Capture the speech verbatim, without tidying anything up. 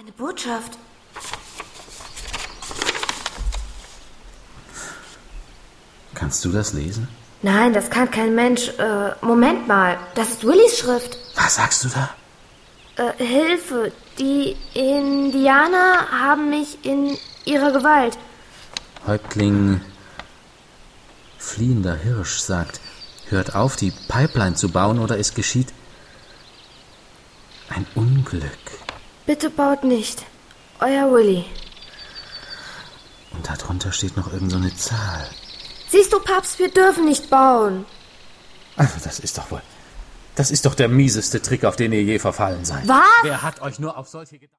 Eine Botschaft. Kannst du das lesen? Nein, das kann kein Mensch. Äh, Moment mal, das ist Willys Schrift. Was sagst du da? Äh, Hilfe, die Indianer haben mich in ihrer Gewalt. Häuptling Fliehender Hirsch sagt, hört auf, die Pipeline zu bauen, oder es geschieht ein Unglück. Bitte baut nicht. Euer Willy. Und darunter steht noch irgend so eine Zahl. Siehst du, Papst, wir dürfen nicht bauen. Also das ist doch wohl... Das ist doch der mieseste Trick, auf den ihr je verfallen seid. Was? Wer hat euch nur auf solche Gedanken...